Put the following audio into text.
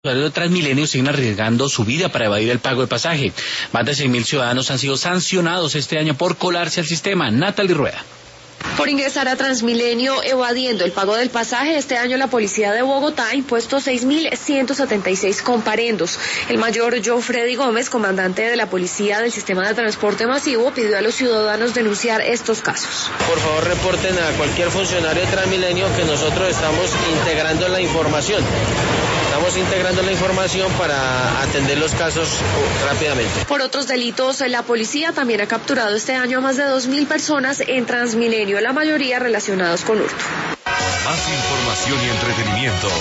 Usuarios de Transmilenio siguen arriesgando su vida para evadir el pago de pasaje. Más de 6.000 ciudadanos han sido sancionados este año por colarse al sistema. Natalie Rueda. Por ingresar a Transmilenio evadiendo el pago del pasaje, este año la policía de Bogotá ha impuesto 6.176 comparendos. El mayor Joffredi Gómez, comandante de la policía del sistema de transporte masivo, pidió a los ciudadanos denunciar estos casos. Por favor, reporten a cualquier funcionario de Transmilenio que nosotros estamos integrando la información. Estamos integrando la información para atender los casos rápidamente. Por otros delitos, la policía también ha capturado este año a más de 2.000 personas en Transmilenio, la mayoría relacionados con hurto. Más información y entretenimiento